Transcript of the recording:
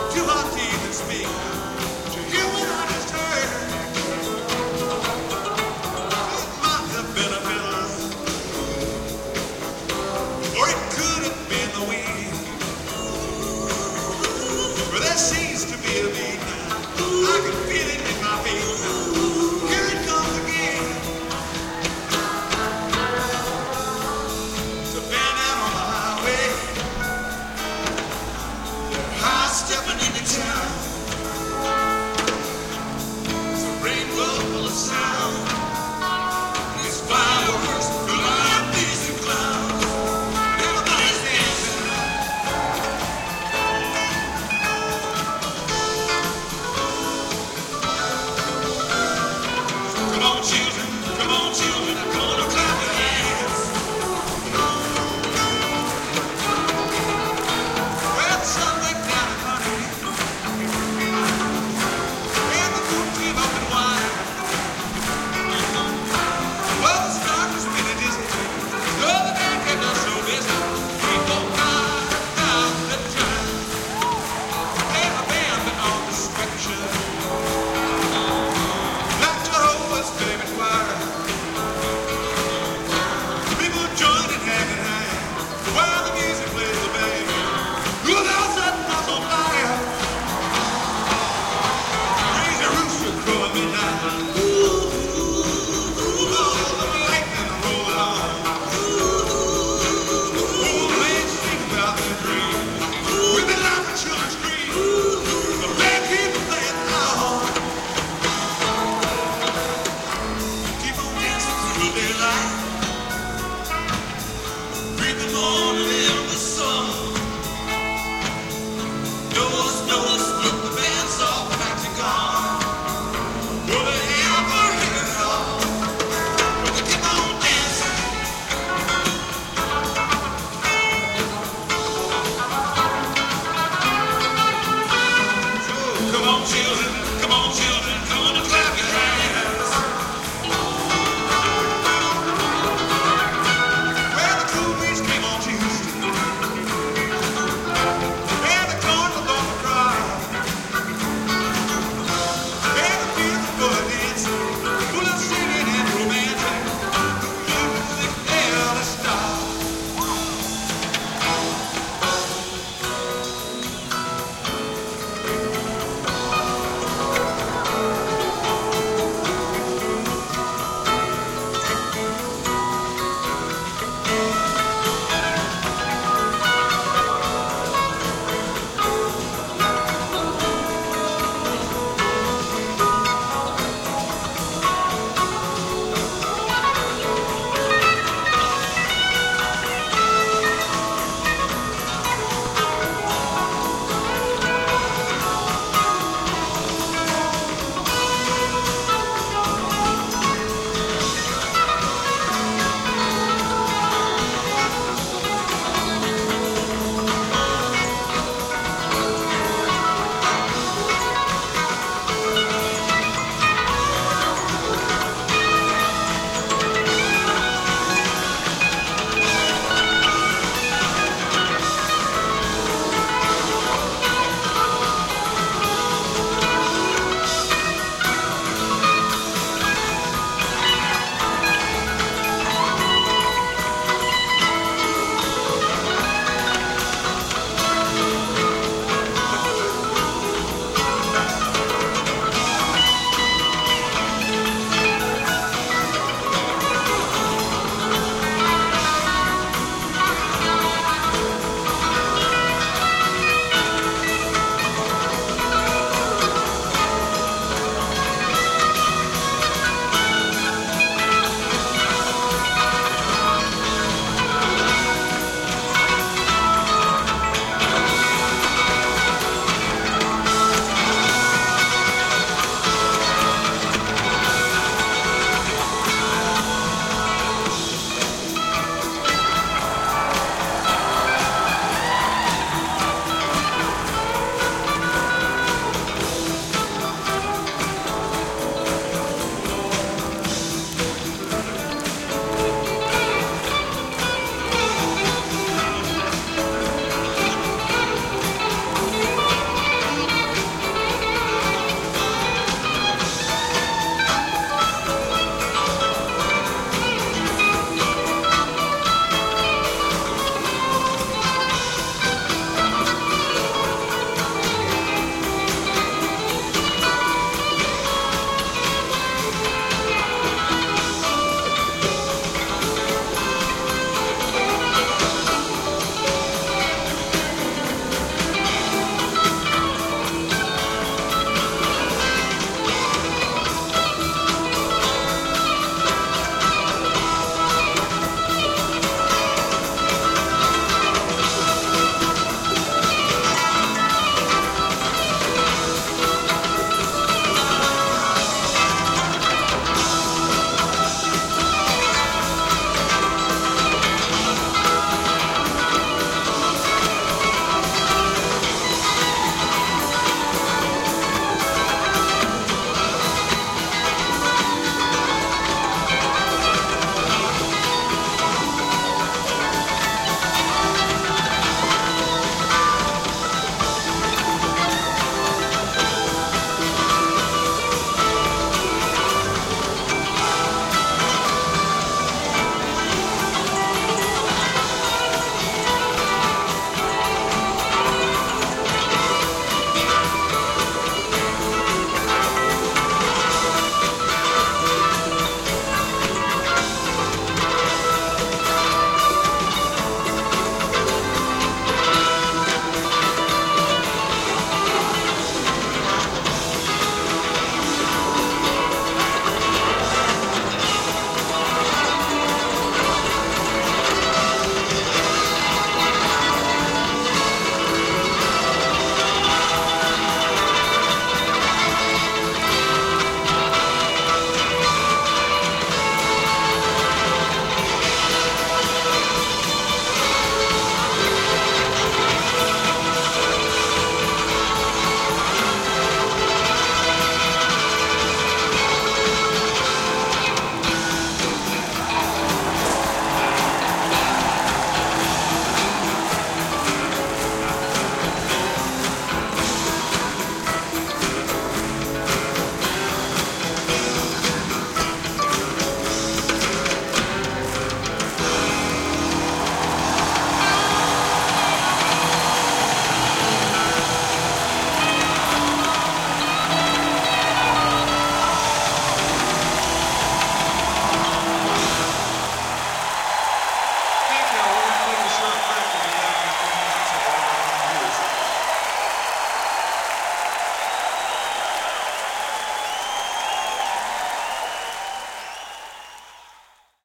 too hot to even speak. To hear what I just heard, it might have been a pillow, or it could have been the wind. But there seems to be a beat now. I can feel it in my feet now. Here it comes again. It's a band out on the highway. They're high stepping into town. It's a rainbow full of sound. It's fireworks full of bees and clowns. And everybody's dancing. Come on, children, I'm gonna clap your hands. Well, the sun went down and honey, and the moon came up and wide. Well, the stars were spinning dizzy, the other man kept us so busy. People died out the time. And a band been on destruction, like Jehovah's favorite choir. People joined in hand in hand while the music plays the band. Look out, sudden house on fire. Crazy rooster crowing midnight. Ooh, the lightning rolling on. Old man think about their dream. We've been laughing, children scream. The band keeps playing on. Keep on dancing through the daylight. Greet the morning in the sun. Notice, look, the band's all packed and gone. Well, they ain't ever heard it all, but they keep on dancing. So, come on, children.